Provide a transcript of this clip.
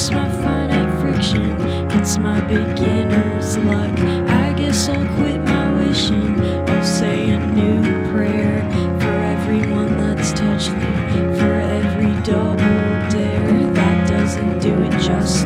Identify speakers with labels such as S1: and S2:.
S1: It's my finite friction, it's my beginner's luck. I guess I'll quit my wishing. I'll say a new prayer for everyone that's touched me, for every double dare that doesn't do it justice.